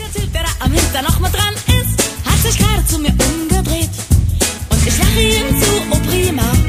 Der Typ, der da am Hinter noch mal dran ist, hat sich gerade zu mir umgedreht. Und ich lache ihm zu, oh prima.